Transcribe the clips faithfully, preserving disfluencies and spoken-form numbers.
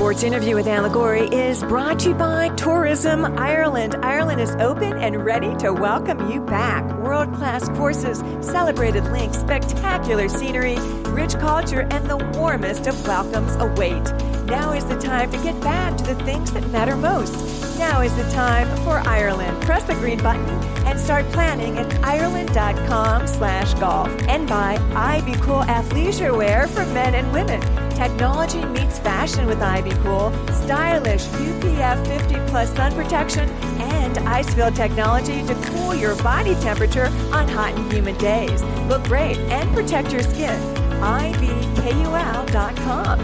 Sports Interview with Ann Liguori is brought to you by Tourism Ireland. Ireland is open and ready to welcome you back. World-class courses, celebrated links, spectacular scenery, rich culture, and the warmest of welcomes await. Now is the time to get back to the things that matter most. Now is the time for Ireland. Press the green button and start planning at Ireland.com slash golf. And by Ivy Cool athleisure wear for men and women. Technology meets fashion with Ivy Cool. Stylish U P F fifty plus sun protection and ice-filled technology to cool your body temperature on hot and humid days. Look great and protect your skin. I V K U L dot com.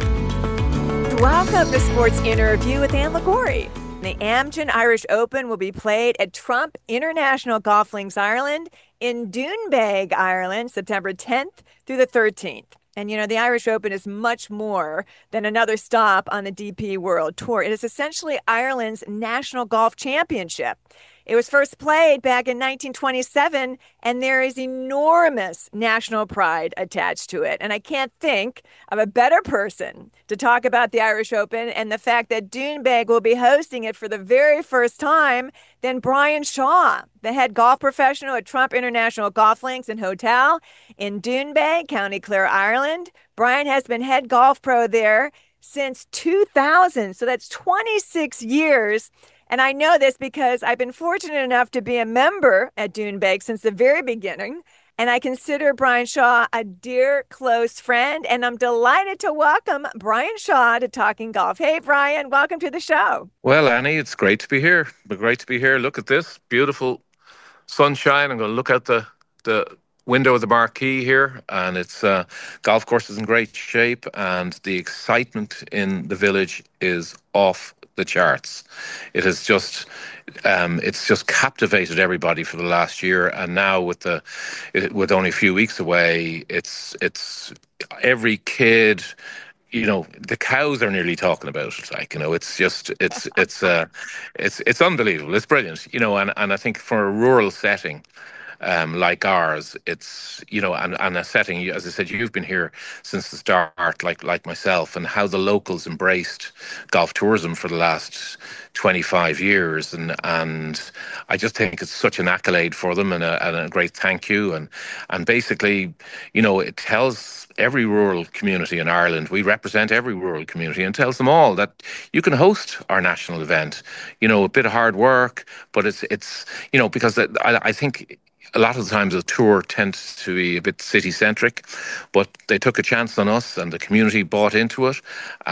Welcome to Sports Interview with Ann Liguori. The Amgen Irish Open will be played at Trump International Golf Links Ireland in Doonbeg, Ireland, September tenth through the thirteenth. And, you know, the Irish Open is much more than another stop on the D P World Tour. It is essentially Ireland's national golf championship. It was first played back in nineteen twenty-seven, and there is enormous national pride attached to it. And I can't think of a better person to talk about the Irish Open and the fact that Doonbeg will be hosting it for the very first time than Brian Shaw, the head golf professional at Trump International Golf Links and Hotel in Doonbeg, County Clare, Ireland. Brian has been head golf pro there since two thousand, so that's twenty-six years. And I know this because I've been fortunate enough to be a member at Doonbeg since the very beginning. And I consider Brian Shaw a dear, close friend. And I'm delighted to welcome Brian Shaw to Talking Golf. Hey, Brian, welcome to the show. Well, Annie, it's great to be here. But great to be here. Look at this beautiful sunshine. I'm going to look out the, the window of the marquee here. And it's uh, golf course is in great shape. And the excitement in the village is off the charts. It has just, um, it's just captivated everybody for the last year, and now with the, it, with only a few weeks away, it's it's every kid. You know, the cows are nearly talking about it. Like, you know, it's just, it's it's uh, it's it's unbelievable. It's brilliant. You know, and and I think for a rural setting. Um, like ours, it's, you know, and, and a setting, as I said, you've been here since the start, like like myself, and how the locals embraced golf tourism for the last twenty-five years. And and I just think it's such an accolade for them, and a, and a great thank you. And, and basically, you know, it tells every rural community in Ireland, we represent every rural community, and tells them all that you can host our national event. You know, a bit of hard work, but it's, it's you know, because I, I think a lot of the times the tour tends to be a bit city-centric, but they took a chance on us and the community bought into it,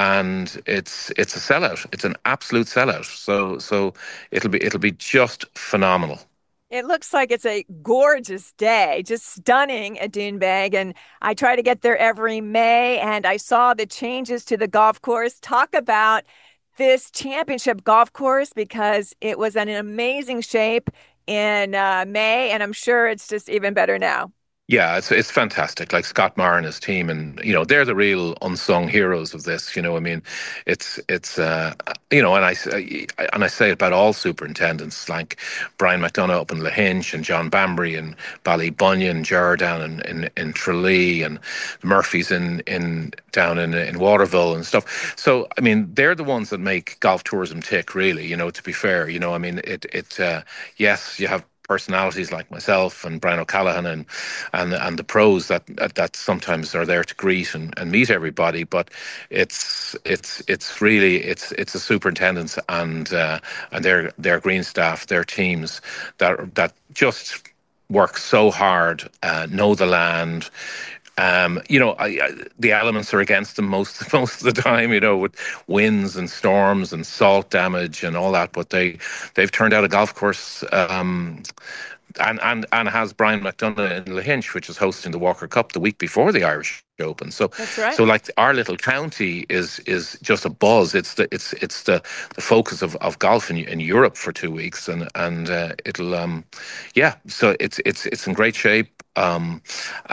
and it's it's a sellout. It's an absolute sellout. So so it'll be it'll be just phenomenal. It looks like it's a gorgeous day, just stunning at Doonbeg. And I try to get there every May, and I saw the changes to the golf course. Talk about this championship golf course, because it was in an amazing shape in uh, May, and I'm sure it's just even better now. Yeah, it's it's fantastic. Like Scott Maher and his team, and you know they're the real unsung heroes of this. You know, I mean, it's it's uh, you know, and I and I say it about all superintendents, like Brian McDonough up in Lahinch, and John Bambury and Ballybunion, Jordan and in, in Tralee, and Murphy's in in down in in Waterville and stuff. So I mean, they're the ones that make golf tourism tick. Really, you know, to be fair, you know, I mean, it it uh, yes, you have personalities like myself and Brian O'Callaghan and and and the pros that that sometimes are there to greet and, and meet everybody, but it's it's it's really it's it's the superintendents and uh, and their their green staff, their teams that that just work so hard, uh, know the land. Um, you know, I, I, the elements are against them most most of the time. You know, with winds and storms and salt damage and all that. But they they've turned out a golf course, um, and and and has Brian McDonough in Lahinch, which is hosting the Walker Cup the week before the Irish Open. So that's right. So like our little county is is just a buzz. It's the it's it's the, the focus of, of golf in in Europe for two weeks, and and uh, it'll um yeah. So it's it's it's in great shape. Um,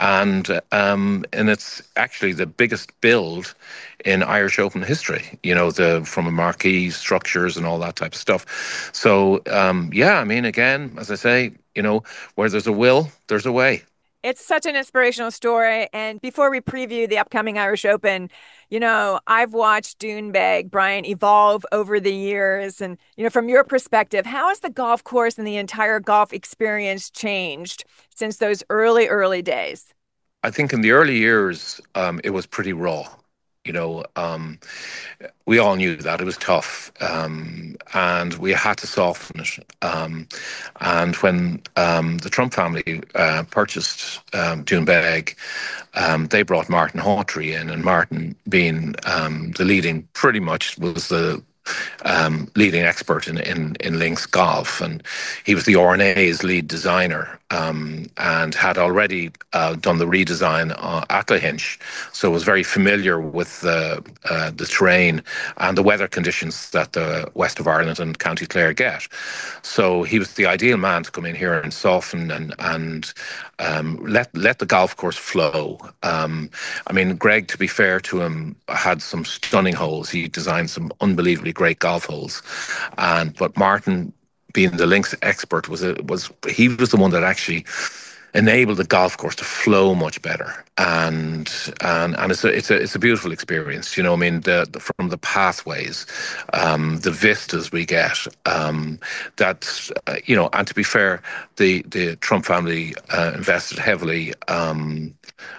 and um, and it's actually the biggest build in Irish Open history, you know, the from a marquee structures and all that type of stuff. So, um, yeah, I mean, again, as I say, you know, where there's a will, there's a way. It's such an inspirational story. And before we preview the upcoming Irish Open, you know, I've watched Doonbeg, Brian, evolve over the years. And, you know, from your perspective, how has the golf course and the entire golf experience changed since those early, early days? I think in the early years, um, it was pretty raw. You know, um, we all knew that it was tough, um, and we had to soften it. Um, and when um, the Trump family uh, purchased um, Doonbeg, um, they brought Martin Hawtrey in, and Martin, being um, the leading, pretty much was the um, leading expert in, in, in links golf, and he was the R N A's lead designer, um, and had already uh, done the redesign uh, at Lahinch, so was very familiar with the uh, the terrain and the weather conditions that the west of Ireland and County Clare get. So he was the ideal man to come in here and soften and and um, let let the golf course flow. Um, I mean, Greg, to be fair to him, had some stunning holes. He designed some unbelievably great golf holes, and but Martin, being the links expert, was a, was he was the one that actually enabled the golf course to flow much better. And and and it's a it's a it's a beautiful experience. You know, I mean, the, the from the pathways, um, the vistas we get. Um, that uh, you know, and to be fair, the the Trump family uh, invested heavily. Um,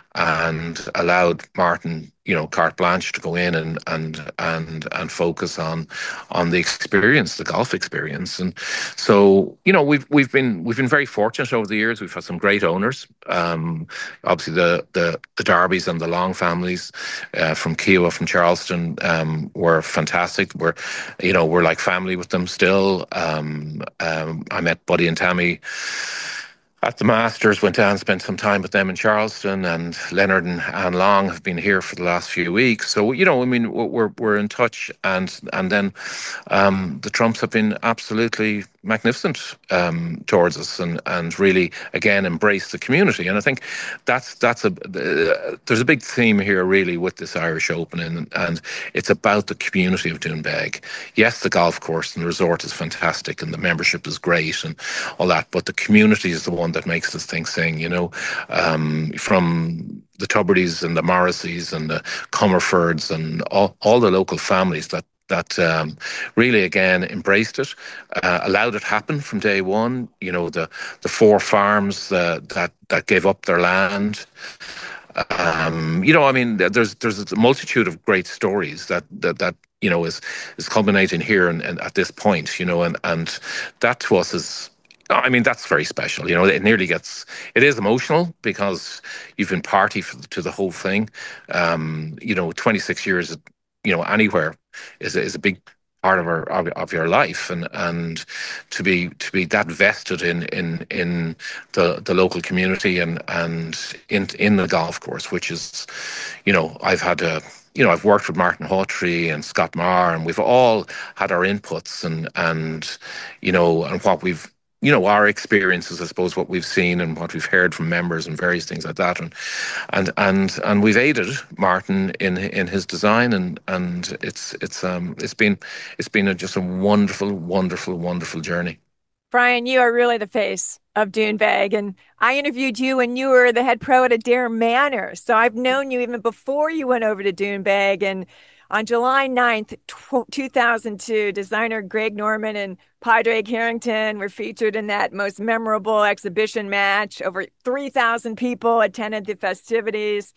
and allowed Martin, you know, carte blanche to go in and and and and focus on on the experience, the golf experience. And so, you know, we've we've been we've been very fortunate over the years. We've had some great owners. Um, obviously, the the the Darbys and the Long families uh, from Kiowa, from Charleston, um, were fantastic. We're, you know, we're like family with them still. Um, um, I met Buddy and Tammy at the Masters, went down, spent some time with them in Charleston, and Leonard and Anne Long have been here for the last few weeks. So, you know, I mean, we're we're in touch, and and then um, the Trumps have been absolutely magnificent um, towards us, and and really again embrace the community. And I think that's that's a uh, there's a big theme here really with this Irish Open, and and it's about the community of Doonbeg. Yes, the golf course and the resort is fantastic, and the membership is great, and all that, but the community is the one that makes this thing sing. You know, um, from the Tubertys and the Morrisseys and the Comerfords and all, all the local families that that um, really again embraced it, uh, allowed it happen from day one. You know, the the four farms uh, that that gave up their land. Um, you know, I mean, there's there's a multitude of great stories that that, that you know is is culminating here and, and at this point. You know, and and that to us is. I mean, that's very special. You know, it nearly gets, it is emotional because you've been party for, to the whole thing. Um, you know, twenty-six years, you know, anywhere is, a- is a big part of our of, of your life, and and to be to be that vested in in in the the local community and and in in the golf course, which is, you know, I've had a, you know, I've worked with Martin Hawtrey and Scott Marr, and we've all had our inputs and and you know, and what we've, you know, our experiences, I suppose, what we've seen and what we've heard from members and various things like that, and and and and we've aided Martin in in his design, and and it's it's um it's been it's been a, just a wonderful, wonderful, wonderful journey. Brian, you are really the face of Doonbeg. And I interviewed you when you were the head pro at Adair Manor. So I've known you even before you went over to Doonbeg. And on July ninth, two thousand two, designer Greg Norman and Padraig Harrington were featured in that most memorable exhibition match. Over three thousand people attended the festivities.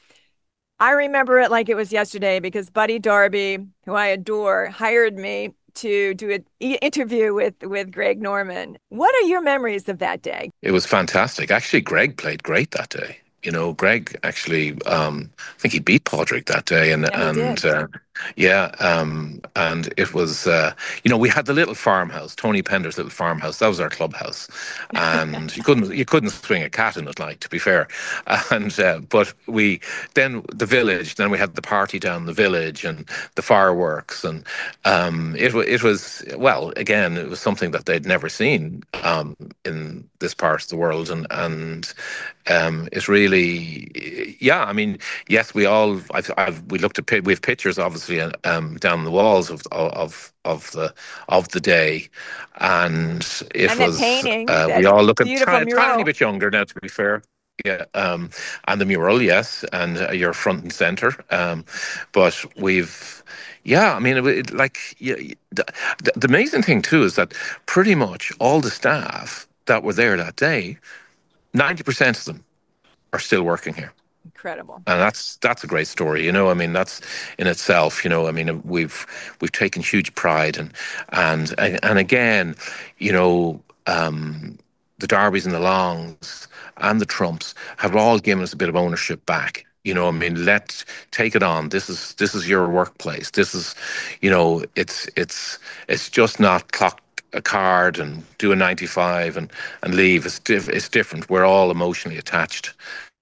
I remember it like it was yesterday because Buddy Darby, who I adore, hired me to do an e- interview with with Greg Norman. What are your memories of that day? It was fantastic. Actually, Greg played great that day. You know, Greg actually, um, I think he beat Padraig that day, and Yeah, he and did. uh, yeah, um, and it was, uh, you know, we had the little farmhouse, Tony Pender's little farmhouse. That was our clubhouse, and you couldn't you couldn't swing a cat in it, like, to be fair. And uh, but we then the village, then we had the party down the village and the fireworks, and um, it wa- it was, well, again, it was something that they'd never seen um, in this part of the world, and and um, it really, yeah. I mean, yes, we all. I've, I've we looked at pi- we have pictures, obviously, uh, um, down the walls of of of the of the day, and it And that was. painting, Uh, we that all look a beautiful tiny, tiny mural. bit younger now, to be fair. Yeah, um, and the mural, yes, and uh, you're front and center. Um, but we've, yeah, I mean, it, it, like, yeah, y- the, the amazing thing too is that pretty much all the staff that were there that day, ninety percent of them are still working here. Incredible. And that's that's a great story, you know. I mean, that's in itself, you know. I mean, we've we've taken huge pride, and and and again, you know, um, the Derbys and the Longs and the Trumps have all given us a bit of ownership back. You know, I mean, let's take it on. This is this is your workplace. This is, you know, it's it's it's just not clock a card and do a ninety-five and and leave. It's diff- it's different. We're all emotionally attached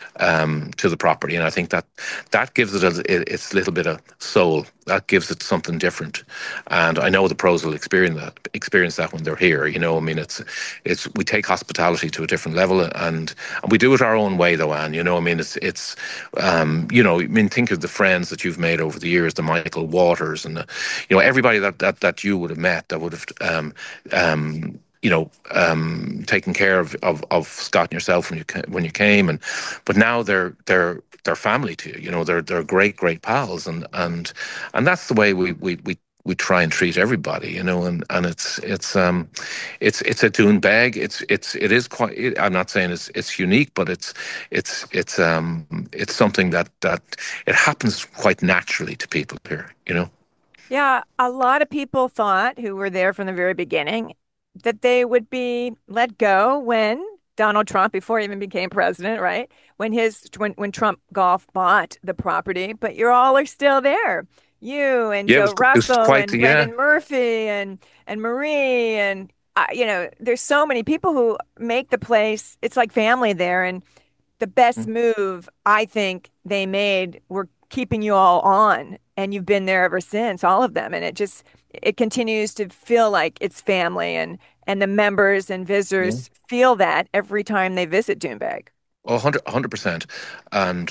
um, to the property, and I think that that gives it a, it, its little bit of soul. That gives it something different, and I know the pros will experience that experience that when they're here. You know, I mean, it's it's we take hospitality to a different level, and, and we do it our own way, though, Anne. You know, I mean, it's it's um, you know, I mean, think of the friends that you've made over the years, the Michael Waters, and the, you know, everybody that that that you would have met that would have um, um, you know, um, taking care of, of, of Scott and yourself when you when you came, and but now they're they're they're family to you. You know, they're they're great great pals, and and and that's the way we we we. We try and treat everybody, you know, and, and it's it's um it's it's a dune bag. It's it's it is quite. It, I'm not saying it's it's unique, but it's it's it's um it's something that that it happens quite naturally to people here, you know. Yeah, a lot of people thought who were there from the very beginning that they would be let go when Donald Trump, before he even became president, right? When his when when Trump Golf bought the property, but you all are still there. You and Yeah, it Joe was it was Russell quite and the yeah. Brendan Murphy and and Marie and uh, you know, there's so many people who make the place. It's like family there, and the best move I think they made were keeping you all on, and you've been there ever since, all of them, and it just it continues to feel like it's family, and and the members and Yeah. visitors feel that every time they visit Doonbeg. Oh, one hundred, one hundred percent. And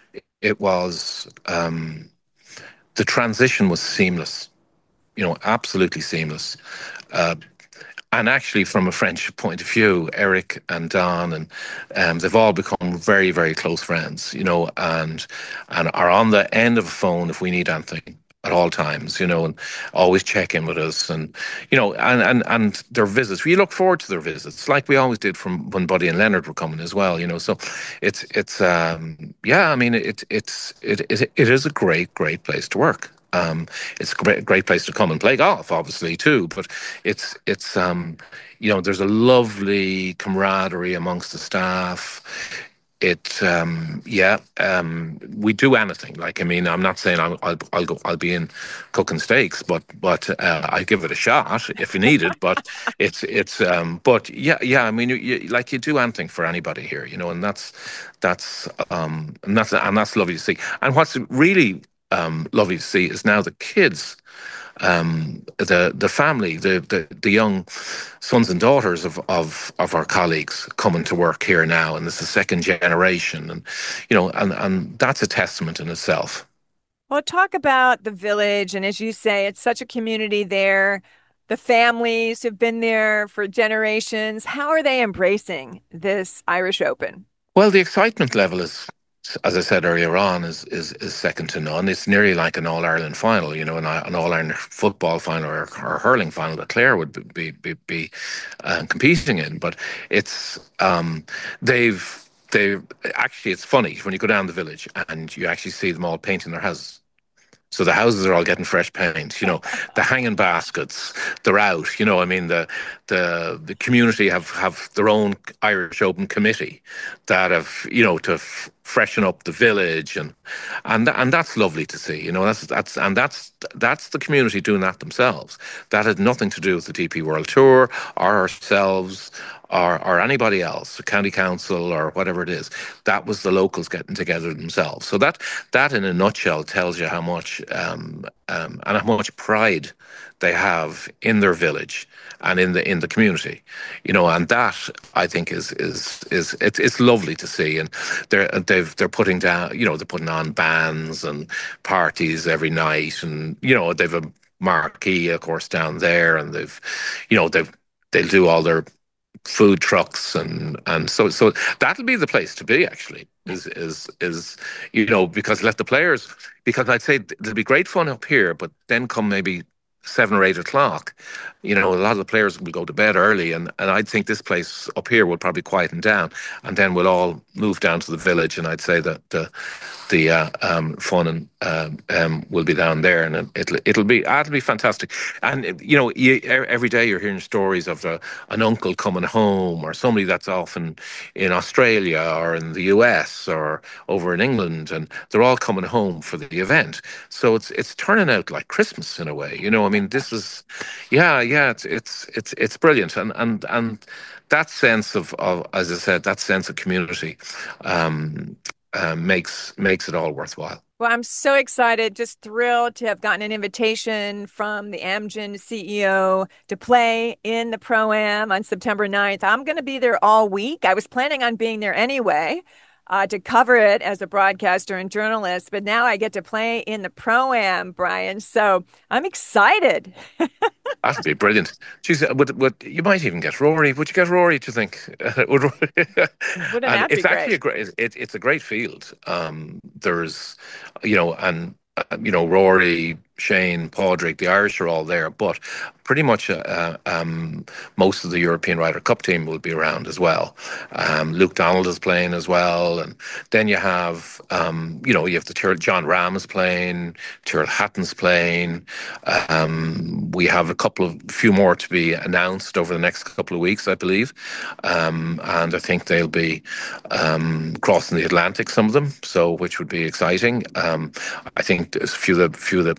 it was, um, the transition was seamless, you know, absolutely seamless. Uh, and actually, from a friendship point of view, Eric and Don and um, they've all become very, very close friends, you know, and and are on the end of a phone if we need anything at all times, you know, and always check in with us, and you know, and and and their visits. We look forward to their visits, like we always did from when Buddy and Leonard were coming as well, you know. So it's it's um yeah, I mean, it it's it it, it is a great great place to work. Um, it's a great, great place to come and play golf, obviously too. But it's it's um, you know, there's a lovely camaraderie amongst the staff. It um, yeah, um, we do anything. Like, I mean, I'm not saying I'll I'll, I'll go I'll be in cooking steaks, but but uh, I give it a shot if you need it. But it's it's um, but yeah yeah. I mean, you, you, like you do anything for anybody here, you know, and that's that's um, and that's and that's lovely to see. And what's really um, lovely to see is now the kids, um, the the family, the, the the young sons and daughters of, of of our colleagues coming to work here now, and it's the second generation, and you know, and and that's a testament in itself. Well, talk about the village, and as you say, it's such a community there. The families who've been there for generations, how are they embracing this Irish Open? Well, the excitement level is, as I said earlier on, is is, is second to none. It's nearly like an All Ireland final, you know, an, an All Ireland football final or, or hurling final that Clare would be be be uh, competing in. But it's um, they've they actually it's funny when you go down the village and you actually see them all painting their houses. So the houses are all getting fresh paint. You know, the hanging baskets, they're out. You know, I mean, the the the community have have their own Irish Open committee that have, you know, to f- freshen up the village, and and and that's lovely to see. You know, that's that's and that's that's the community doing that themselves. That had nothing to do with the D P World Tour or ourselves or or anybody else, the county council or whatever it is. That was the locals getting together themselves. So that that in a nutshell tells you how much um, um, and how much pride they have in their village and in the in the community, you know, and that I think is is is it's it's lovely to see, and they're they've they're putting down, you know, they're putting on bands and parties every night, and you know they've a marquee, of course, down there, and they've, you know, they've they'll do all their food trucks and and so so that'll be the place to be actually is is is you know because let the players because I'd say there'll be great fun up here but then come maybe seven or eight o'clock you know a lot of the players will go to bed early and and I'd think this place up here will probably quieten down and then we'll all move down to the village and I'd say that the the uh, um, fun and um, um, will be down there, and it'll it'll be ah, it'll be fantastic. And you know, you, e- every day you're hearing stories of the, an uncle coming home, or somebody that's off in, in Australia or in the U S or over in England, and they're all coming home for the event. So it's it's turning out like Christmas in a way. You know, I mean, this is, yeah, yeah, it's it's it's it's brilliant, and and and that sense of, of as I said, that sense of community. Um, uh, makes makes it all worthwhile. Well, I'm so excited, just thrilled to have gotten an invitation from the Amgen C E O to play in the Pro-Am on September ninth. I'm going to be there all week. I was planning on being there anyway, uh, to cover it as a broadcaster and journalist, but now I get to play in the Pro-Am, Brian. So I'm excited. That'd be brilliant. Geez, uh, would, would you might even get Rory? Would you get Rory? To think? Would, Wouldn't and that be it's actually great? a great. It, it's a great field. Um, there's, you know, and uh, you know, Rory, Shane, Padraig, the Irish are all there, but pretty much uh, uh, um, most of the European Ryder Cup team will be around as well. Um, Luke Donald is playing as well, and then you have, um, you know, you have the Tyrrell, John Ram is playing, Tyrrell Hatton's playing. Um, we have a couple of few more to be announced over the next couple of weeks, I believe, um, and I think they'll be um, crossing the Atlantic, some of them, so which would be exciting. Um, I think there's a few of the few of the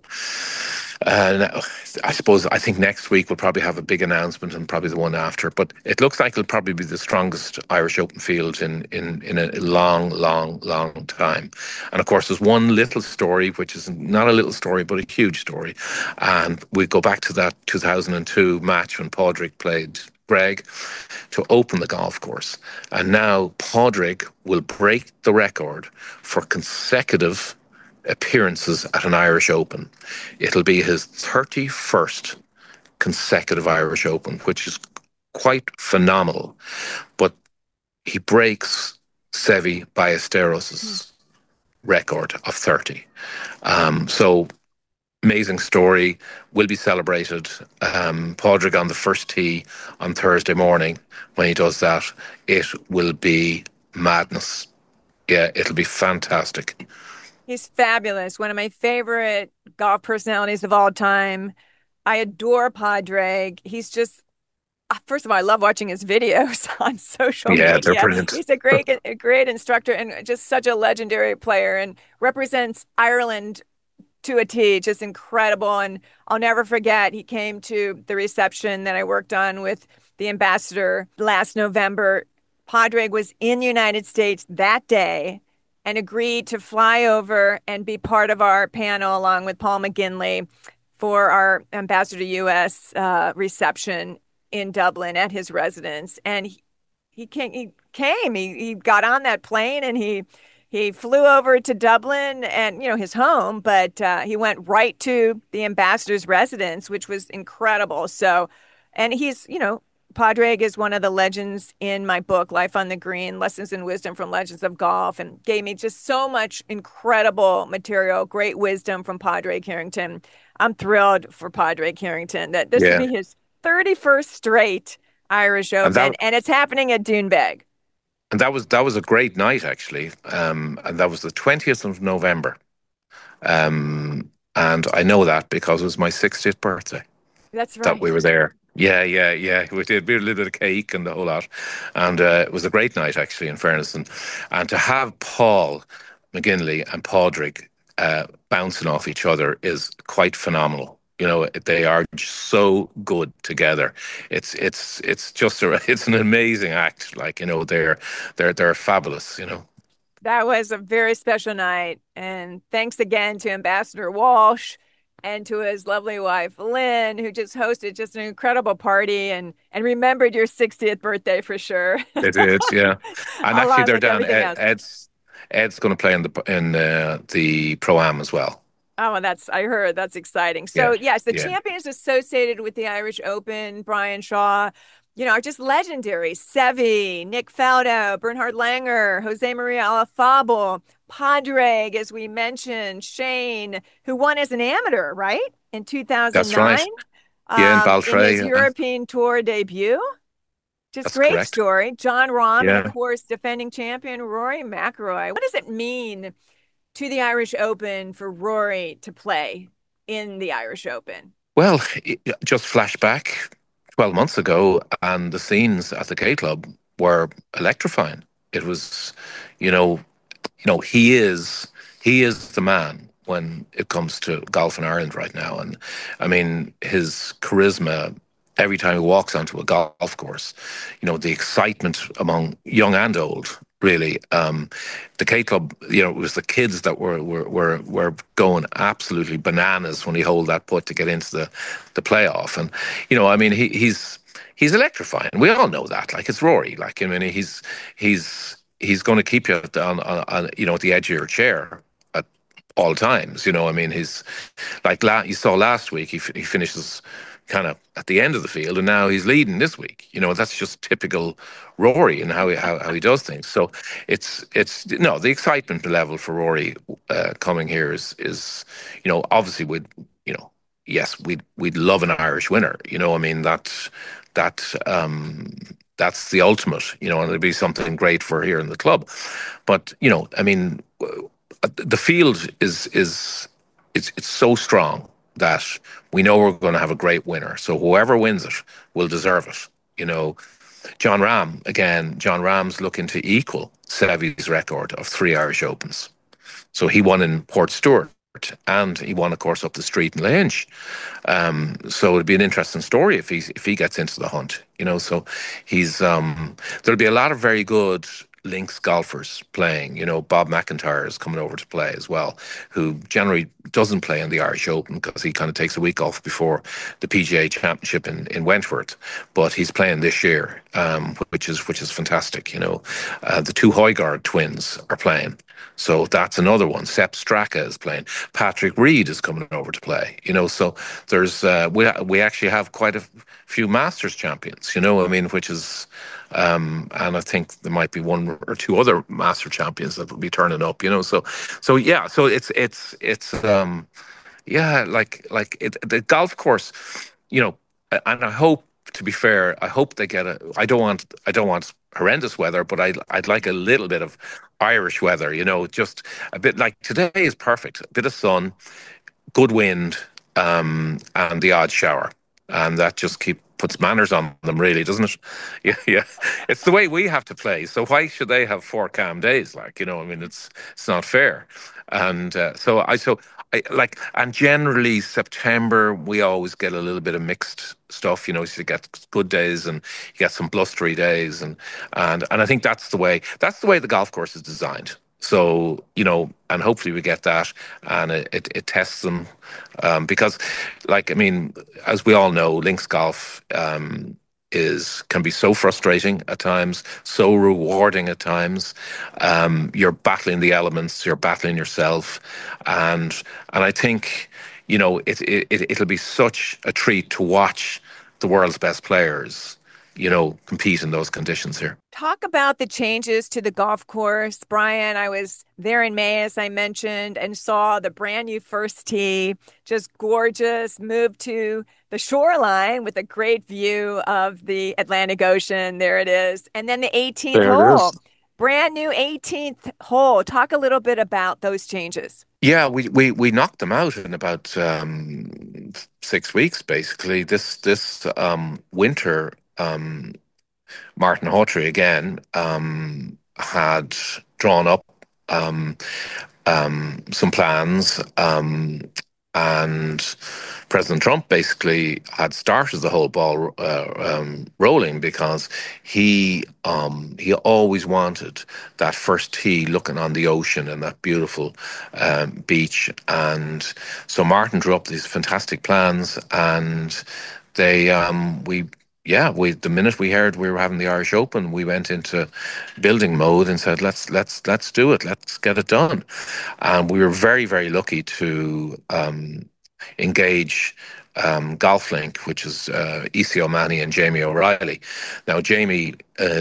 uh, I suppose I think next week we'll probably have a big announcement and probably the one after. But it looks like it'll probably be the strongest Irish Open field in, in, in a long, long, long time. And of course, there's one little story, which is not a little story, but a huge story. And we go back to that two thousand two match when Padraig played Greg to open the golf course. And now Padraig will break the record for consecutive appearances at an Irish Open. It'll be his thirty-first consecutive Irish Open, which is quite phenomenal. But he breaks Seve Ballesteros' record of thirty. Um, so amazing story, will be celebrated. Um, Padraig on the first tee on Thursday morning when he does that. It will be madness. Yeah, it'll be fantastic. He's fabulous. One of my favorite golf personalities of all time. I adore Padraig. He's just, uh, first of all, I love watching his videos on social Yeah, they're media. brilliant. He's a great, a great instructor and just such a legendary player and represents Ireland to a T, just incredible. And I'll never forget, he came to the reception that I worked on with the ambassador last November. Padraig was in the United States that day and agreed to fly over and be part of our panel along with Paul McGinley for our ambassador U S uh, reception in Dublin at his residence. And he, he came, he came, he, he got on that plane and he he flew over to Dublin and, you know, his home, but uh, he went right to the ambassador's residence, which was incredible. So, and he's, you know, Padraig is one of the legends in my book, Life on the Green, Lessons in Wisdom from Legends of Golf, and gave me just so much incredible material, great wisdom from Padraig Harrington. I'm thrilled for Padraig Harrington that this will Yeah. be his thirty-first straight Irish And Open, that and it's happening at Doonbeg. and that was that was a great night actually. Um, and that was the twentieth of November. Um, and I know that because it was my sixtieth birthday That's that right. we were there. Yeah, yeah, yeah. We did. We did a little bit of cake and the whole lot, and uh, it was a great night actually. In fairness, and and to have Paul McGinley and Padraig uh, bouncing off each other is quite phenomenal. You know, they are so good together. It's it's it's just a it's an amazing act. Like you know, they're they're they're fabulous. You know. That was a very special night. And thanks again to Ambassador Walsh and to his lovely wife, Lynn, who just hosted just an incredible party and, and remembered your sixtieth birthday for sure, It is, yeah. And actually, along they're with down. everything Ed, else. Ed's Ed's going to play in the in uh, the pro am as well. Oh, and that's, I heard that's exciting. So, Yeah, yes, the yeah, champion is associated with the Irish Open, Brian Shaw. you know, are just legendary. Seve, Nick Faldo, Bernhard Langer, Jose Maria Olazabal, Padraig, as we mentioned, Shane, who won as an amateur, right? In That's right. two thousand nine, Yeah, in um, in his Baltray. Uh, European Tour debut. Just that's great correct. story. John Rahm, and of Yeah. course, defending champion Rory McIlroy. What does it mean to the Irish Open for Rory to play in the Irish Open? Well, it- just flashback twelve months ago, and the scenes at the K Club were electrifying. It was, you know, you know, he is he is the man when it comes to golf in Ireland right now. And I mean, his charisma every time he walks onto a golf course, you know, the excitement among young and old, really. Um, the K Club, you know, it was the kids that were were were, were going absolutely bananas when he hold that putt to get into the, the playoff. And, you know, I mean, he, he's he's electrifying. We all know that. Like, it's Rory. Like, I mean, he's he's he's going to keep you on, on, on you know, at the edge of your chair at all times. You know, I mean, he's like la- you saw last week. He f- he finishes kind of at the end of the field, and now he's leading this week. You know, that's just typical Rory and how he how, how he does things. So it's it's no, the excitement level for Rory uh, coming here is is you know, obviously with you know, yes, we'd we'd love an Irish winner. You know, I mean that that um that's the ultimate, you know, and it'd be something great for here in the club. But you know, I mean, uh, the field is is it's it's so strong that we know we're going to have a great winner. So whoever wins it will deserve it. You know, John Rahm again. John Rahm's looking to equal Seve's record of three Irish Opens. So he won in Port Stewart, and he won, of course, up the street in Lahinch. Um, so it'd be an interesting story if he if he gets into the hunt. You know, so he's um, there'll be a lot of very good links golfers playing. You know, Bob McIntyre is coming over to play as well, who generally doesn't play in the Irish Open because he kind of takes a week off before the P G A Championship in, in Wentworth. But he's playing this year, um, which is which is fantastic. You know, uh, the two Højgaard twins are playing. So that's another one. Sepp Straka is playing. Patrick Reed is coming over to play. You know, so there's uh, we we actually have quite a few Masters champions. You know, I mean, which is um, and I think there might be one or two other Master champions that will be turning up. You know, so so yeah, so it's it's it's um, yeah, like like it, the golf course. You know, and I hope, to be fair, I hope they get a. I don't want I don't want horrendous weather, but I I'd like a little bit of Irish weather. You know, just a bit like today is perfect. A bit of sun, good wind, um, and the odd shower, and that just keep puts manners on them, really, doesn't it? Yeah, yeah. It's the way we have to play. So why should they have four calm days? Like, you know, I mean, it's it's not fair. And uh, so I so I like, and generally September we always get a little bit of mixed stuff. You know, so you get good days and you get some blustery days, and and and I think that's the way that's the way the golf course is designed. So, you know, and hopefully we get that, and it, it, it tests them, um, because, like, I mean, as we all know, links golf um, is can be so frustrating at times, so rewarding at times. Um, you're battling the elements, you're battling yourself, and and I think, you know, it, it it- it'll be such a treat to watch the world's best players, you know, compete in those conditions here. Talk about the changes to the golf course. Brian, I was there in May, as I mentioned, and saw the brand new first tee, just gorgeous, moved to the shoreline with a great view of the Atlantic Ocean. There it is. And then the eighteenth There it is. hole, brand new eighteenth hole. Talk a little bit about those changes. Yeah, we, we, we knocked them out in about um, six weeks, basically. This this um, winter, um, Martin Hawtrey again um, had drawn up um, um, some plans, um, and President Trump basically had started the whole ball uh, um, rolling because he um, he always wanted that first tee looking on the ocean and that beautiful um, beach, and so Martin drew up these fantastic plans, and they um, we yeah, we the minute we heard we were having the Irish Open, we went into building mode and said, let's let's let's do it, let's get it done. And we were very very lucky to um, engage um, golf link, which is uh, E C O'Mahony and Jamie O'Reilly. Now, Jamie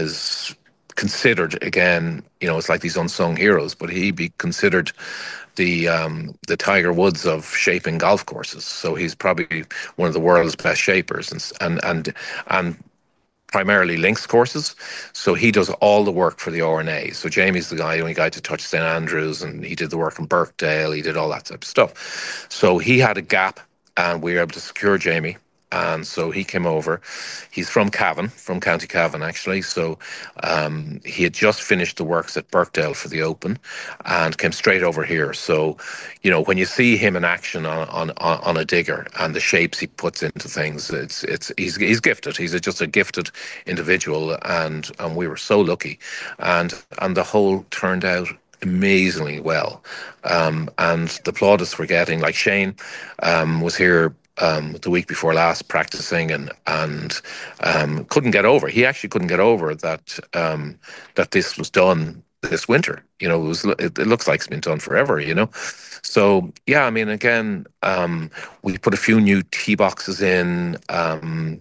is considered, again, you know, it's like these unsung heroes, but he be considered the um, the Tiger Woods of shaping golf courses. So he's probably one of the world's best shapers, and and and and primarily links courses. So he does all the work for the R N A. So Jamie's the guy, the only guy to touch Saint Andrews, and he did the work in Birkdale. He did all that type of stuff. So he had a gap, and we were able to secure Jamie. And so he came over. He's from Cavan, from County Cavan, actually. So um, he had just finished the works at Birkdale for the Open and came straight over here. So, you know, when you see him in action on on, on a digger and the shapes he puts into things, it's it's he's he's gifted. He's a, just a gifted individual, and and we were so lucky, and and the whole turned out amazingly well. Um, and the plaudits we're getting, like Shane um, was here um, the week before last practicing, and and um, couldn't get over. He actually couldn't get over that um, that this was done this winter. You know, it was it, it looks like it's been done forever. You know, so yeah. I mean, again, um, we put a few new tee boxes in. Um,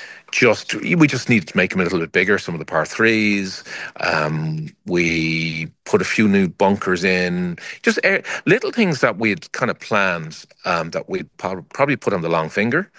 just we just needed to make them a little bit bigger. Some of the par threes. Um, we put a few new bunkers in. Just uh, little things that we'd kind of planned um, that we'd probably put on the long finger.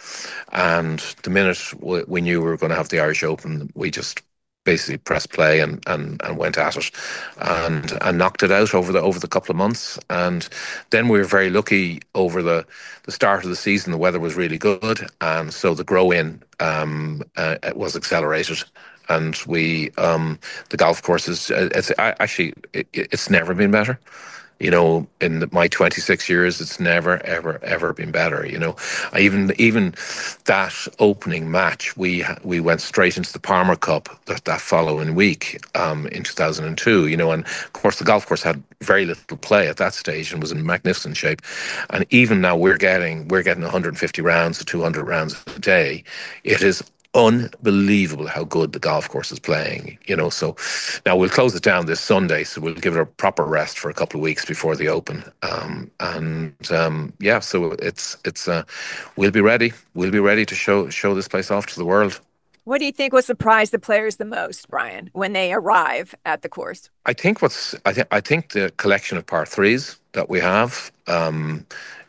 And the minute we knew we were going to have the Irish Open, we just basically pressed play and, and, and went at it, and and knocked it out over the over the couple of months. And then we were very lucky over the, the start of the season. The weather was really good, and so the grow in um, uh, was accelerated. And we um, the golf courses. It's I, actually it, it's never been better. You know, in the, my twenty-six years, it's never, ever, ever been better. You know, I even even that opening match, we we went straight into the Palmer Cup that, that following week um, in two thousand two. You know, and of course the golf course had very little play at that stage and was in magnificent shape. And even now we're getting we're getting one hundred fifty rounds to two hundred rounds a day. It is unbelievable how good the golf course is playing, you know. So now we'll close it down this Sunday, so we'll give it a proper rest for a couple of weeks before the Open. Um, and um, yeah, so it's it's uh, we'll be ready. We'll be ready to show show this place off to the world. What do you think will surprise the players the most, Brian, when they arrive at the course? I think what's I think I think the collection of par threes that we have um,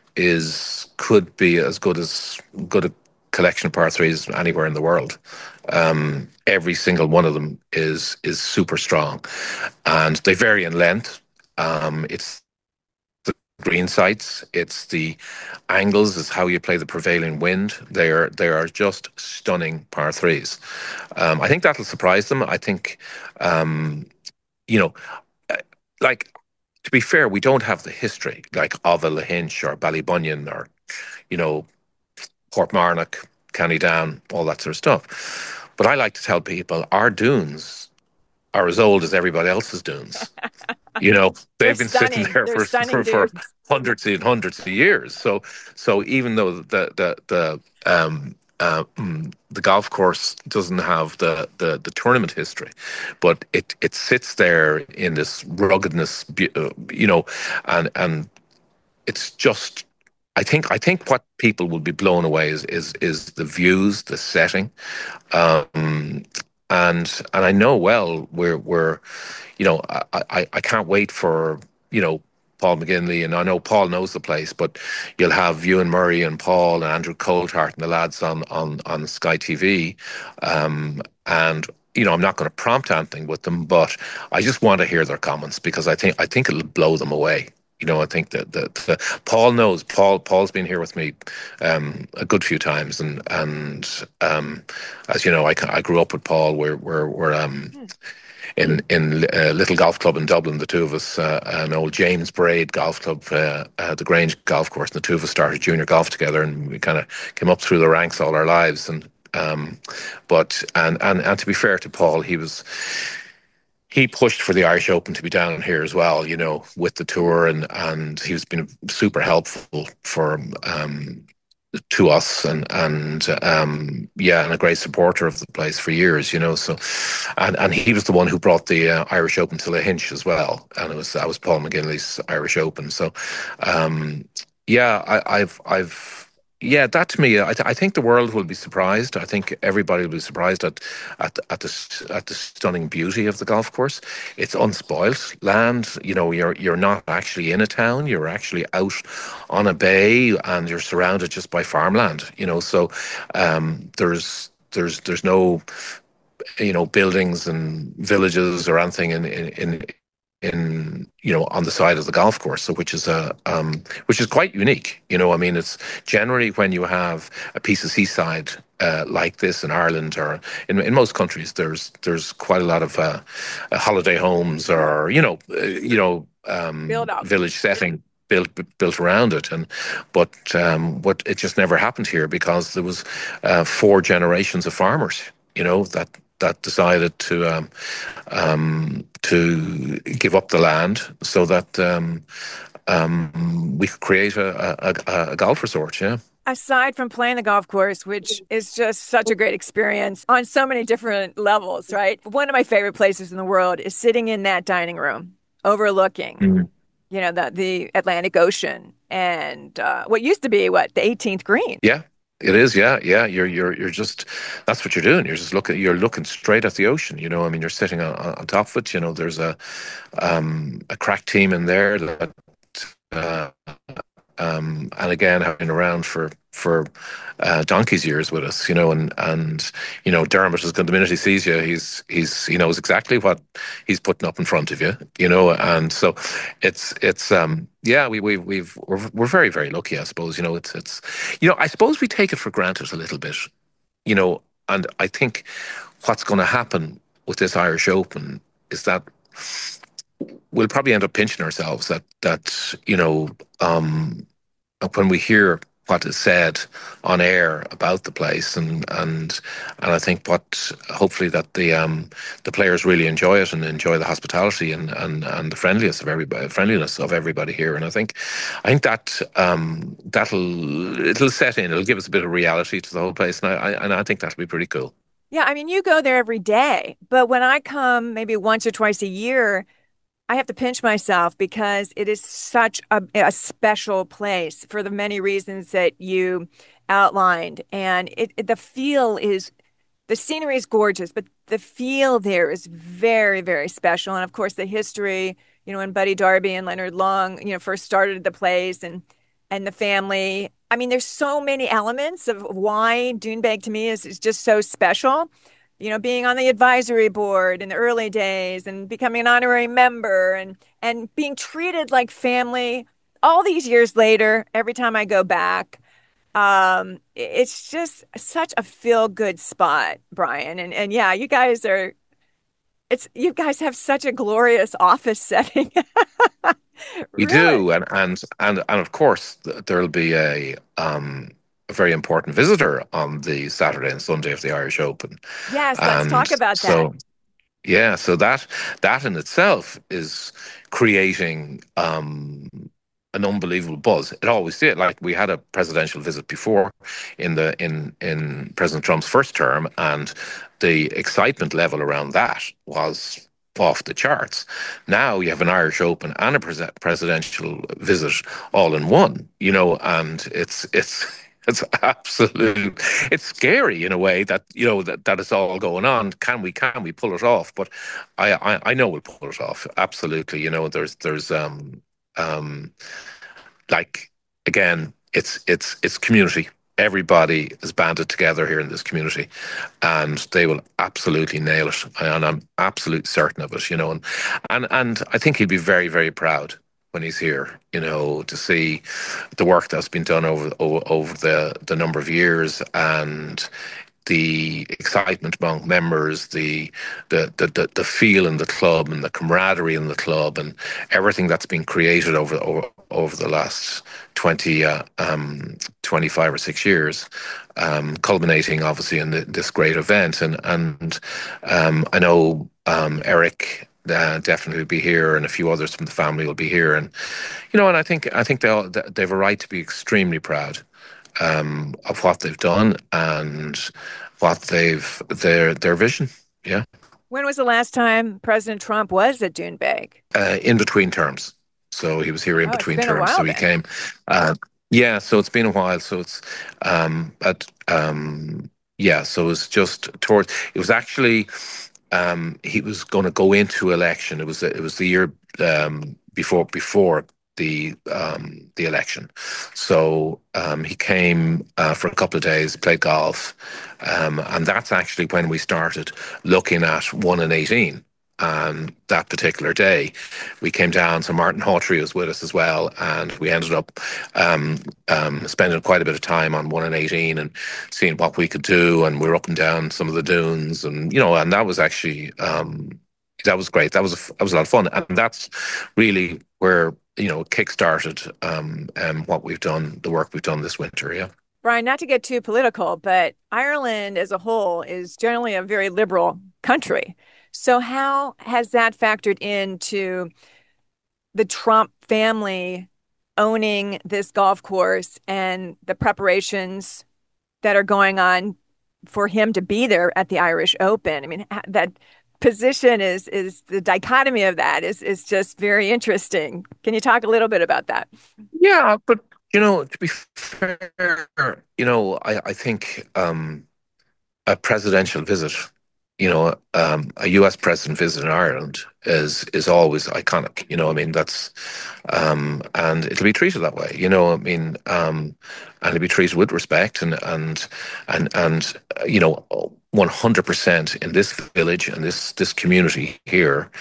is could be as good as good a collection of par threes anywhere in the world. Um, every single one of them is is super strong, and they vary in length. Um, it's the green sites, it's the angles, it's how you play the prevailing wind. They are they are just stunning par threes. Um, I think that'll surprise them. I think, um, you know, like to be fair, we don't have the history like of a Lahinch or Ballybunion or, you know, Portmarnock, County Down, all that sort of stuff. But I like to tell people our dunes are as old as everybody else's dunes. You know, they've been stunning. sitting there They're for, for, for hundreds and hundreds of years. So so even though the the the um uh, the golf course doesn't have the, the, the tournament history, but it, it sits there in this ruggedness, you know, and and it's just. I think I think what people will be blown away is is is the views, the setting, um, and and I know well we're we're, you know, I, I, I can't wait for, you know, Paul McGinley, and I know Paul knows the place, but you'll have Ewan Murray and Paul and Andrew Coulthart and the lads on on on Sky T V, um, and. You know, I'm not going to prompt anything with them, but I just want to hear their comments because I think I think it'll blow them away. You know, I think that the, the Paul knows. Paul Paul's been here with me um, a good few times, and and um, as you know, I, I grew up with Paul. We're we're we're um, in in a little golf club in Dublin. The two of us, uh, an old James Braid golf club, uh, uh, the Grange Golf Course. And the two of us started junior golf together, and we kind of came up through the ranks all our lives. And um, but and and and to be fair to Paul, he was. He pushed for the Irish Open to be down here as well, you know, with the tour, and and he's been super helpful for um, to us, and and um, yeah, and a great supporter of the place for years, you know. So, and and he was the one who brought the uh, Irish Open to Lahinch as well, and it was that was Paul McGinley's Irish Open. So, um, yeah, I, I've I've Yeah, that to me, I, th- I think the world will be surprised. I think everybody will be surprised at at at the s- at the stunning beauty of the golf course. It's unspoilt land. You know, you're you're not actually in a town. You're actually out on a bay, and you're surrounded just by farmland. You know, so um, there's there's there's no you know buildings and villages or anything in in in, in you know on the side of the golf course, so which is a um which is quite unique. you know I mean, it's generally when you have a piece of seaside uh, like this in Ireland, or in, in most countries, there's there's quite a lot of uh, uh, holiday homes, or you know uh, you know um Build up. village setting built built around it. And but um what it just never happened here, because there was uh, four generations of farmers, you know that that decided to um, um, to give up the land so that um, um, we could create a, a, a golf resort. Yeah, Aside from playing the golf course, which is just such a great experience on so many different levels, right? One of my favorite places in the world is sitting in that dining room overlooking, mm. you know, the, the Atlantic Ocean and uh, what used to be what, the eighteenth green. Yeah. It is, yeah, yeah. You're, you're, you're just. That's what you're doing. You're just looking. You're looking straight at the ocean. You know, I mean, you're sitting on, on top of it. You know, there's a, um, a crack team in there that, uh, um, and again, have been around for for uh, donkey's years with us, you know, and and you know, Dermot is going. The minute he sees you, he's he's he knows exactly what he's putting up in front of you, you know, and so it's it's um yeah, we we we've we're we're very very lucky, I suppose. You know, it's it's you know, I suppose we take it for granted a little bit, you know, and I think what's going to happen with this Irish Open is that we'll probably end up pinching ourselves that that you know um when we hear what is said on air about the place, and and and I think what hopefully that the um the players really enjoy it and enjoy the hospitality and and and the friendliness of everybody friendliness of everybody here. And I think I think that um that'll it'll set in, it'll give us a bit of reality to the whole place, and I, I and I think that'll be pretty cool. Yeah, I mean, you go there every day, but when I come maybe once or twice a year, I have to pinch myself because it is such a, a special place for the many reasons that you outlined. And it, it- the feel is, the scenery is gorgeous, but the feel there is very, very special. And of course, the history, you know, when Buddy Darby and Leonard Long, you know, first started the place, and and the family. I mean, there's so many elements of why Doonbeg to me is, is just so special. You know, being on the advisory board in the early days and becoming an honorary member, and and being treated like family all these years later, every time I go back. Um, it's just such a feel good spot, Brian. And and yeah, you guys are it's you guys have such a glorious office setting. We Really? do, and and and and of course th- there'll be a um a very important visitor on the Saturday and Sunday of the Irish Open, Yes, let's and talk about that. so yeah, so that that in itself is creating um an unbelievable buzz. It always did. Like, we had a presidential visit before in the in in President Trump's first term, and the excitement level around that was off the charts. Now you have an Irish Open and a pres- presidential visit all in one, you know, and it's it's it's absolute. It's scary in a way that you know that, that it's all going on. Can we can we pull it off? But I, I I know we'll pull it off. Absolutely. You know, there's there's um um like, again, it's it's it's community. Everybody is banded together here in this community, and they will absolutely nail it. And I'm absolutely certain of it. You know, and and and I think he'll be very very proud when he's here. You know, to see the work that's been done over over, over the the number of years, and the excitement among members, the, the the the the feel in the club, and the camaraderie in the club, and everything that's been created over over, over the last twenty, uh, um, twenty-five or six years, um, culminating obviously in the, this great event. And and um, I know um, Eric. Uh, definitely will be here, and a few others from the family will be here, and you know, and I think I think they all they have a right to be extremely proud um, of what they've done and what they've their their vision. Yeah, When was the last time President Trump was at Doonbeg? uh, in between terms. So he was here in Oh, it's between been a terms. while So he then. came. Uh, Yeah, so it's been a while. So it's um at um yeah, so it was just towards it was actually um he was going to go into election. It was it was the year um before before the um the election. So um he came uh, for a couple of days, played golf, um and that's actually when we started looking at one in eighteen. And that particular day, we came down. So Martin Hawtrey was with us as well, and we ended up um, um, spending quite a bit of time on one and eighteen and seeing what we could do. And we were up and down some of the dunes, and you know, and that was actually um, that was great. That was a, that was a lot of fun, and that's really where you know kick-started um, um, what we've done, the work we've done this winter. Yeah. Brian, not to get too political, but Ireland as a whole is generally a very liberal country. So, how has that factored into the Trump family owning this golf course and the preparations that are going on for him to be there at the Irish Open? I mean, that position is is the dichotomy of that is is just very interesting. Can you talk a little bit about that? Yeah, but you know, to be fair, you know, I I think um, a presidential visit, you know, um, a U S president visit in Ireland is is always iconic. You know, I mean, that's um, and it'll be treated that way. You know, I mean, um, and it'll be treated with respect and and and and uh, you know, one hundred percent in this village and this this community here.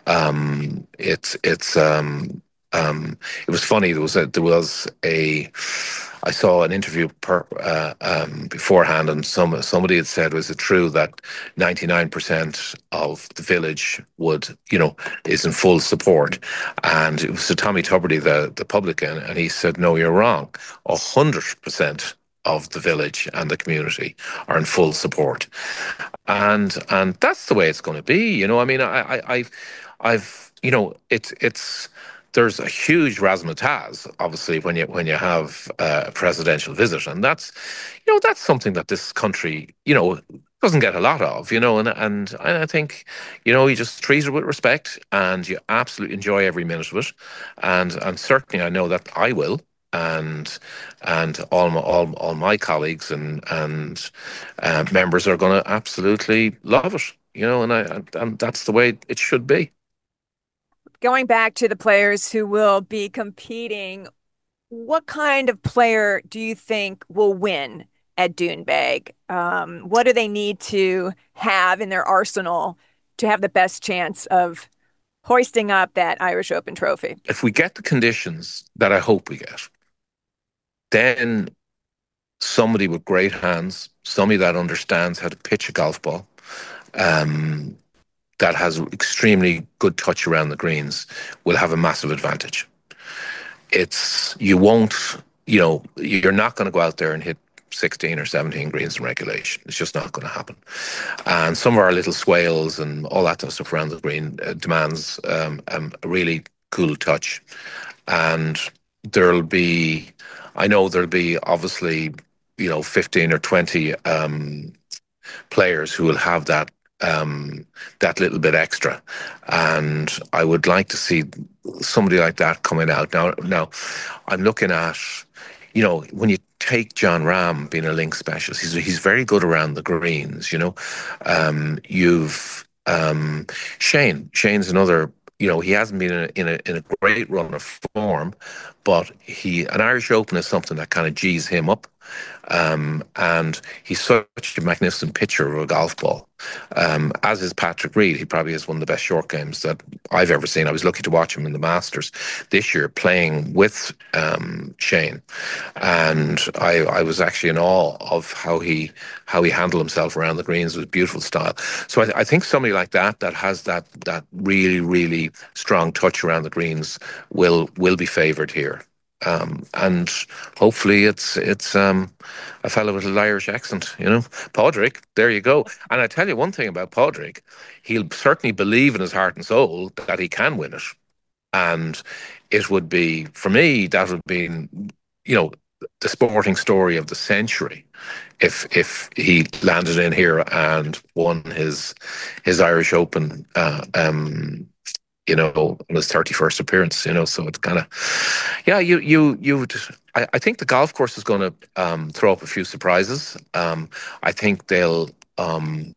Um, it's it's um, um, it was funny. There was a there was a I saw an interview per, uh, um, beforehand, and some somebody had said, "Was it true that ninety-nine percent of the village would, you know, is in full support?" And it was to Tommy Tuberty, the the publican, and he said, "No, you're wrong. A hundred percent of the village and the community are in full support." And and that's the way it's going to be. You know, I mean, I, I I've I've you know, it's it's there's a huge razzmatazz, obviously, when you when you have uh, a presidential visit, and that's, you know, that's something that this country, you know, doesn't get a lot of, you know, and and I think, you know, you just treat it with respect, and you absolutely enjoy every minute of it, and and certainly I know that I will. And and all my all, all my colleagues and and uh, members are going to absolutely love it, you know, and I and, and that's the way it should be. Going back to the players who will be competing, what kind of player do you think will win at Doonbeg? Um, what do they need to have in their arsenal to have the best chance of hoisting up that Irish Open trophy? If we get the conditions that I hope we get, then somebody with great hands, somebody that understands how to pitch a golf ball, um, that has extremely good touch around the greens, will have a massive advantage. It's you won't, you know, you're not going to go out there and hit sixteen or seventeen greens in regulation. It's just not going to happen. And some of our little swales and all that stuff around the green uh, demands um, um, a really cool touch. And there'll be, I know there'll be obviously, you know, fifteen or twenty um, players who will have that um, that little bit extra, and I would like to see somebody like that coming out. Now, now, I'm looking at, you know, when you take John Rahm being a link specialist, he's he's very good around the greens. You know, um, you've um, Shane. Shane's another. You know, he hasn't been in a, in a in a great run of form, but he an Irish Open is something that kind of G's him up. Um, and he's such a magnificent pitcher of a golf ball. Um, as is Patrick Reed. He probably has one of the best short games that I've ever seen. I was lucky to watch him in the Masters this year playing with um, Shane, and I, I was actually in awe of how he how he handled himself around the greens with beautiful style. So I, I think somebody like that that has that that really really strong touch around the greens will will be favoured here. Um, and hopefully it's it's um, a fellow with an Irish accent, you know. Padraig, there you go. And I tell you one thing about Padraig, he'll certainly believe in his heart and soul that he can win it. And it would be, for me, that would be, you know, the sporting story of the century if if he landed in here and won his his Irish Open uh, um, you know, on his thirty-first appearance, you know, so it's kind of, yeah, you, you, you would, I, I think the golf course is going to um, throw up a few surprises. Um, I think they'll, um,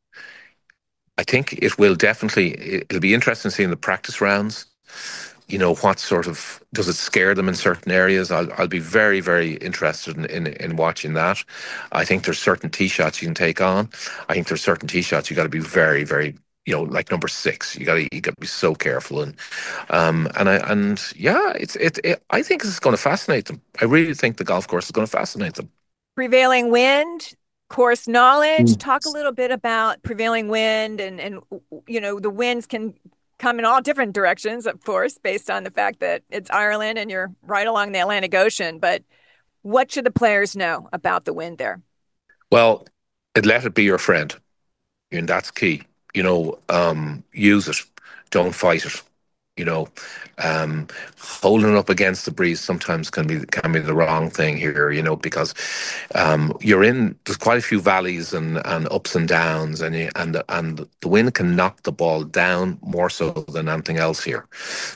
I think it will definitely, it'll be interesting seeing the practice rounds. You know, what sort of, does it scare them in certain areas? I'll, I'll be very, very interested in, in, in watching that. I think there's certain tee shots you can take on. I think there's certain tee shots you got to be very, very, you know, like number six. You got to you got to be so careful and um and I and yeah, it's it, it I think it's going to fascinate them. I really think the golf course is going to fascinate them. Prevailing wind, course knowledge. Mm. Talk a little bit about prevailing wind and and you know the winds can come in all different directions, of course, based on the fact that it's Ireland and you're right along the Atlantic Ocean. But what should the players know about the wind there? Well, let it be your friend, and that's key. You know, um, use it. Don't fight it. You know, um, holding up against the breeze sometimes can be can be the wrong thing here. You know, because um, you're in there's quite a few valleys and, and ups and downs, and you, and and the wind can knock the ball down more so than anything else here.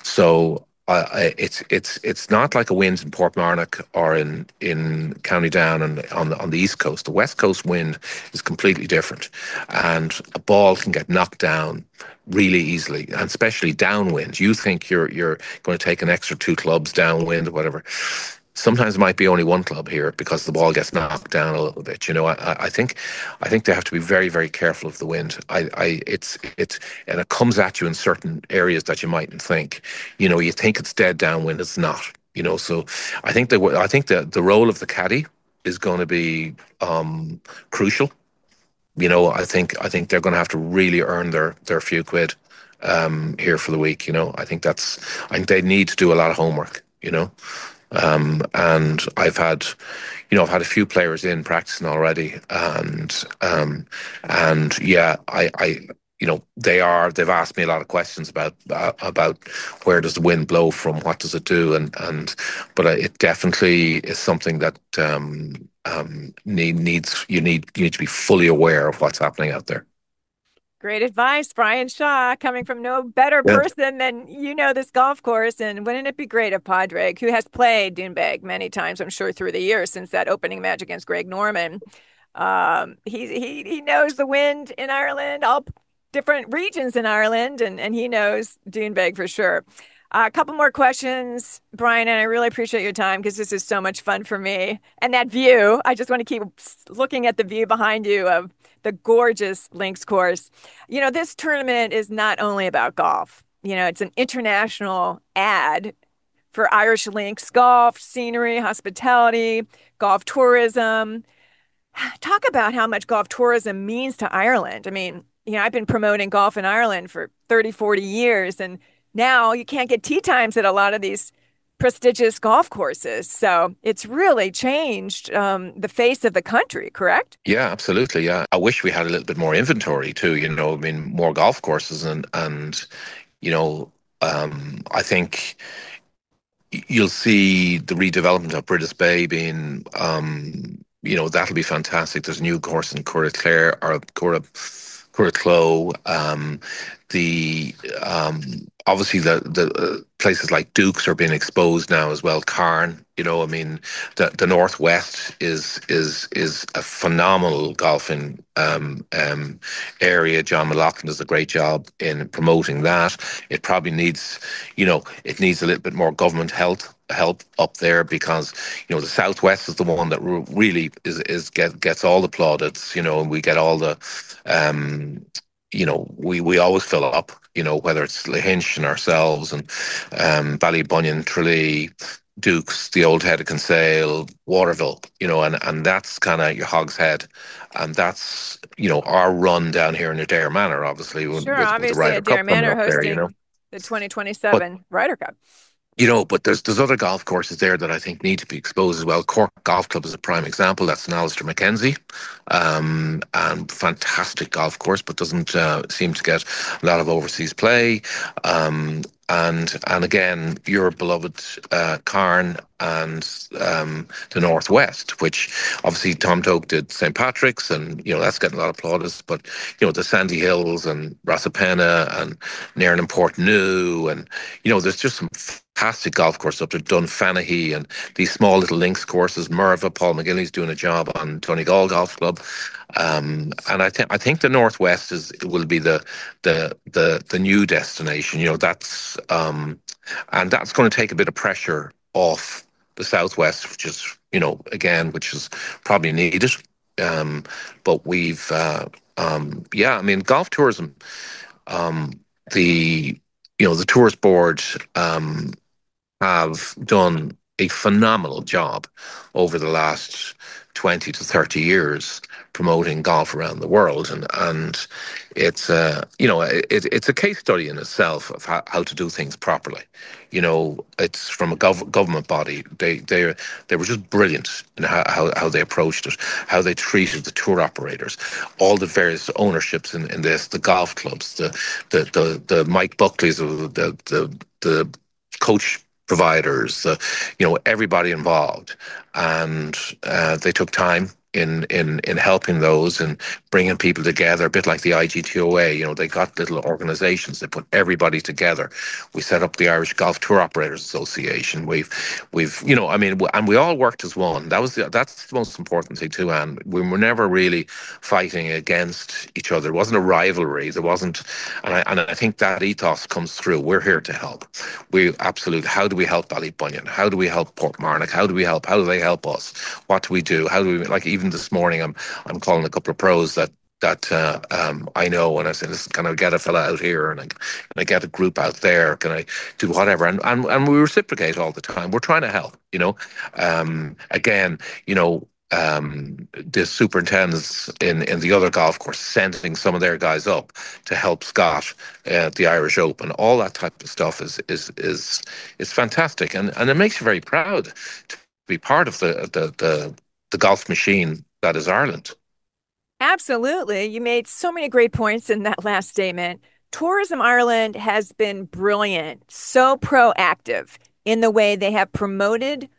So. Uh, it's it's it's not like a wind in Portmarnock or in in County Down and on the on the east coast. The west coast wind is completely different, and a ball can get knocked down really easily, and especially downwind. You think you're you're going to take an extra two clubs downwind or whatever. Sometimes it might be only one club here because the ball gets knocked down a little bit. You know, I, I think, I think they have to be very, very careful of the wind. I, I, it's, it's, and it comes at you in certain areas that you mightn't think. You know, you think it's dead downwind, it's not. You know, so I think that I think that the role of the caddy is going to be um, crucial. You know, I think I think they're going to have to really earn their their few quid um, here for the week. You know, I think that's I think they need to do a lot of homework. You know. Um, and I've had, you know, I've had a few players in practicing already, and um, and yeah, I, I, you know, they are. They've asked me a lot of questions about uh, about where does the wind blow from, what does it do, and and, but it definitely is something that um, um, need, needs you need you need to be fully aware of what's happening out there. Great advice, Brian Shaw, coming from no better Yeah. person than you know this golf course. And wouldn't it be great if Padraig, who has played Doonbeg many times, I'm sure, through the years since that opening match against Greg Norman, um, he, he he knows the wind in Ireland, all different regions in Ireland, and, and he knows Doonbeg for sure. Uh, a couple more questions, Brian, and I really appreciate your time because this is so much fun for me. And that view, I just want to keep looking at the view behind you of the gorgeous links course. You know, this tournament is not only about golf. You know, it's an international ad for Irish links golf, scenery, hospitality, golf tourism. Talk about how much golf tourism means to Ireland. I mean, you know, I've been promoting golf in Ireland for thirty, forty years, and now you can't get tee times at a lot of these prestigious golf courses. So it's really changed um, the face of the country, correct? Yeah, absolutely. Yeah, I wish we had a little bit more inventory too. You know, I mean, more golf courses and and you know, um, I think you'll see the redevelopment of British Bay being, um, you know, that'll be fantastic. There's a new course in Curraclare or Curra, Curracloe. Um, the um, obviously the the uh, places like Dukes are being exposed now as well. Carn, you know, I mean, the the northwest is is is a phenomenal golfing um, um, area. John McLaughlin does a great job in promoting that. It probably needs, you know, it needs a little bit more government health help up there because you know the southwest is the one that re- really is is get, gets all the plaudits, you know, and we get all the um you know, we, we always fill up, you know, whether it's Lahinch and ourselves and um, Ballybunion, Tralee, Dukes, the old head of Kinsale, Waterville, you know, and, and that's kind of your hog's head. And that's, you know, our run down here in Adair Manor, obviously, with, Sure, with the obviously, Ryder Adair Cup coming Manor up there, you know. hosting the But twenty twenty-seven Ryder Cup. you know, but there's there's other golf courses there that I think need to be exposed as well. Cork Golf Club is a prime example. That's an Alistair Mackenzie, um, and fantastic golf course, but doesn't uh, seem to get a lot of overseas play. Um, and and again, your beloved uh, Cairn and um, the Northwest, which obviously Tom Toke did Saint Patrick's, and you know that's getting a lot of plaudits. But you know the Sandy Hills and Rasapenna and Nairn and Portneuf, and you know there's just some fantastic golf courses up there. Dunfanaghy and these small little links courses. Merva, Paul McGinley's doing a job on Donegal Golf Club. Um, and I think I think the Northwest is will be the the the the new destination. You know, that's um, and that's going to take a bit of pressure off the Southwest, which is you know again, which is probably needed. Um, but we've uh, um, yeah, I mean, golf tourism. Um, the you know the tourist board um, have done a phenomenal job over the last twenty to thirty years promoting golf around the world. And, and it's, uh, you know, it, it's a case study in itself of how, how to do things properly. You know, it's from a gov- government body. They, they, they were just brilliant in how, how, how they approached it, how they treated the tour operators, all the various ownerships in, in this, the golf clubs, the, the, the, the Mike Buckleys, the, the, the, the coach providers, uh, you know, everybody involved, and uh, they took time in in in helping those and bringing people together, a bit like the I G T O A. You know, they got little organisations. They put everybody together. We set up the Irish Golf Tour Operators Association. We've we've you know, I mean, and we all worked as one. That was the, that's the most important thing too. And we were never really fighting against each other. It wasn't a rivalry. There wasn't, and I and I think that ethos comes through. We're here to help. We absolutely. How do we help Ballybunion? How do we help Portmarnock? How do we help? How do they help us? What do we do? How do we like? Even this morning, I'm I'm calling a couple of pros that that uh, um, I know, and I said, "Listen, can I get a fella out here, and I, can I get a group out there? Can I do whatever?" And and and we reciprocate all the time. We're trying to help, you know. Um, again, you know. Um, the superintendents in, in the other golf course sending some of their guys up to help Scott uh, at the Irish Open, all that type of stuff is is is is fantastic, and and it makes you very proud to be part of the the the, the golf machine that is Ireland. Absolutely. You made so many great points in that last statement. Tourism Ireland has been brilliant, so proactive in the way they have promoted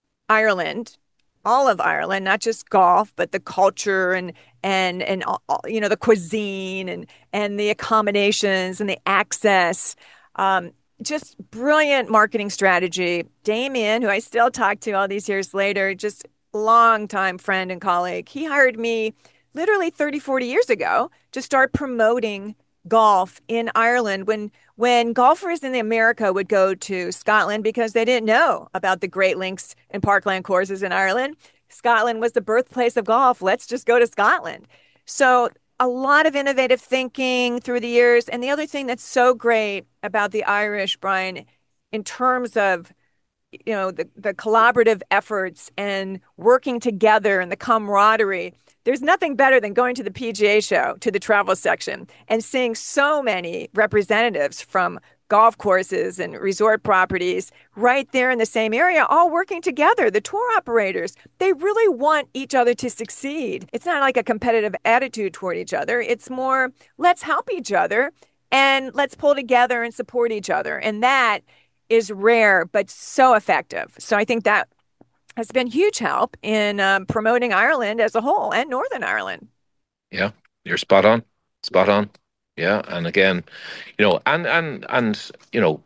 Ireland, all of Ireland, not just golf, but the culture and and and you know the cuisine and and the accommodations and the access. Um, just brilliant marketing strategy. Damien, who I still talk to all these years later, just longtime friend and colleague, he hired me literally thirty, forty years ago to start promoting golf in Ireland when when golfers in America would go to Scotland because they didn't know about the Great Links and Parkland courses in Ireland. Scotland was the birthplace of golf. Let's just go to Scotland. So a lot of innovative thinking through the years. And the other thing that's so great about the Irish, Brian, in terms of you know the, the collaborative efforts and working together and the camaraderie, there's nothing better than going to the P G A show, to the travel section, and seeing so many representatives from golf courses and resort properties right there in the same area, all working together. The tour operators, they really want each other to succeed. It's not like a competitive attitude toward each other. It's more, let's help each other and let's pull together and support each other. And that is rare, but so effective. So I think that has been huge help in um, promoting Ireland as a whole and Northern Ireland. Yeah, you're spot on, spot on. Yeah, and again, you know, and and and you know,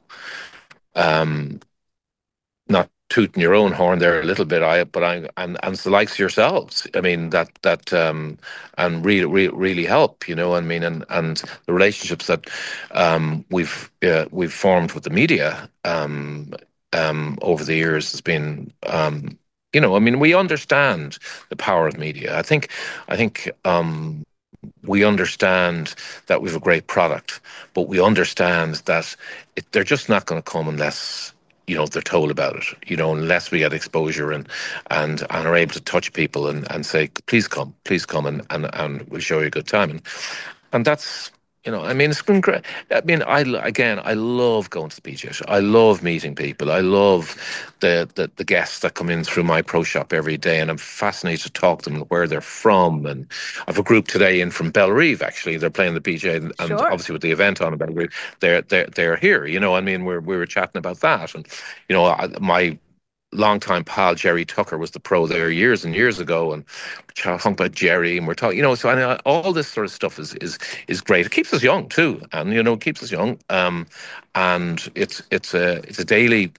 um, not tooting your own horn there a little bit, I but I and and it's the likes of yourselves. I mean that that um and really really really help. You know, I mean, and and the relationships that um we've uh, we've formed with the media um um over the years has been um. You know, I mean, we understand the power of media. I think, I think, um, we understand that we have a great product, but we understand that it, they're just not going to come unless you know they're told about it. You know, unless we get exposure and and, and are able to touch people and, and say, please come, please come, and, and, and we'll show you a good time. And and that's You know, I mean, it's been great. I mean, I again, I love going to the P G A Show. I love meeting people. I love the, the the guests that come in through my pro shop every day, and I'm fascinated to talk to them where they're from. And I have a group today in from Bellerive. Actually, they're playing the P G A, and, and Sure. obviously with the event on in Bellerive, they're they're they're here. You know, I mean, we're we were chatting about that, and you know, I, my longtime pal Jerry Tucker was the pro there years and years ago, and hung about Jerry, and we're talking, you know, so I mean, all this sort of stuff is is is great. It keeps us young too, and you know, it keeps us young. Um, and it's it's a it's a daily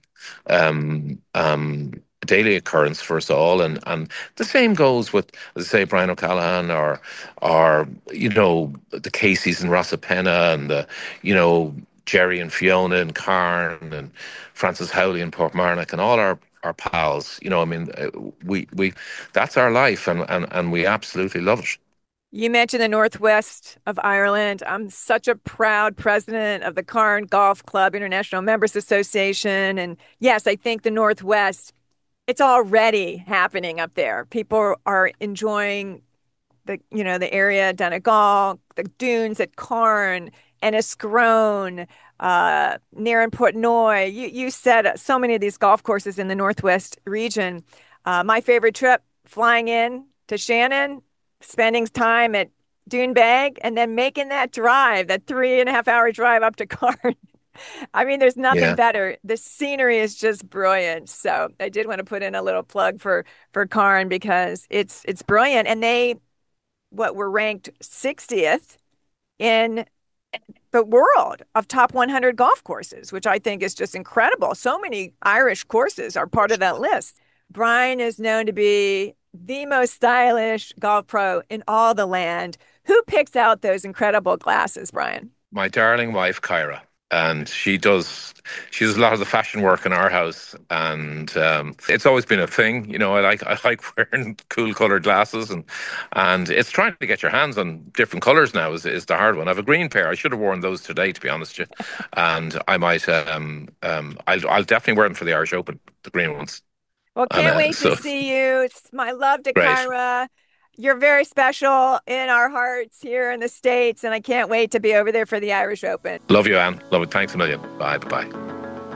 um um daily occurrence for us all, and and the same goes with, as I say, Brian O'Callaghan, or or you know, the Caseys and Rosapenna, and the, you know, Jerry and Fiona and Carn and Francis Howley and Portmarnock, and all our our pals. You know, I mean, uh, we we that's our life, and and and we absolutely love it. You mentioned the Northwest of Ireland. I'm such a proud president of the Carn Golf Club International Members Association. And yes, I think the Northwest, it's already happening up there. People are enjoying the, you know, the area, Donegal, the dunes at Carn, Enniscrone, uh, near Portnoy. You, you said so many of these golf courses in the Northwest region. Uh, my favorite trip, flying in to Shannon, spending time at Doonbeg, and then making that drive, that three and a half hour drive up to Carn. I mean, there's nothing Yeah. better. The scenery is just brilliant. So I did want to put in a little plug for for Carn, because it's it's brilliant. And they, what, were ranked sixtieth in the world of top one hundred golf courses, which I think is just incredible. So many Irish courses are part of that list. Brian is known to be the most stylish golf pro in all the land. Who picks out those incredible glasses, Brian? My darling wife, Kyra. And she does, she does a lot of the fashion work in our house, and um, it's always been a thing. You know, I like I like wearing cool colored glasses, and and it's trying to get your hands on different colors now is is the hard one. I have a green pair. I should have worn those today, to be honest with you. And I might, um, um, I'll I'll definitely wear them for the Irish Open, the green ones. Well, And can't uh, wait so to see you. It's my love to great. Kyra. You're very special in our hearts here in the States, and I can't wait to be over there for the Irish Open. Love you, Anne. Love it. Thanks a million. Bye. Bye. Bye.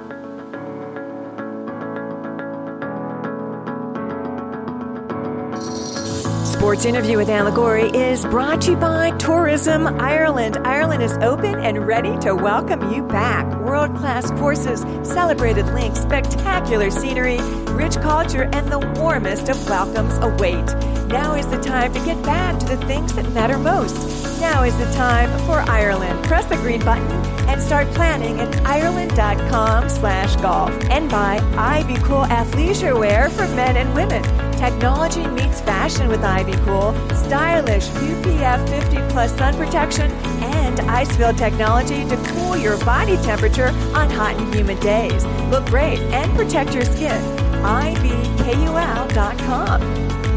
Sports Interview with Anne Liguori is brought to you by Tourism Ireland. Ireland is open and ready to welcome you back. World-class courses, celebrated links, spectacular scenery, rich culture, and the warmest of welcomes await. Now is the time to get back to the things that matter most. Now is the time for Ireland. Press the green button and start planning at Ireland.com slash golf. And by Ivy Cool athleisure wear for men and women. Technology meets fashion with Ivy Cool. Stylish U P F fifty plus sun protection and ice-filled technology to cool your body temperature on hot and humid days. Look great and protect your skin. I V K U L dot com.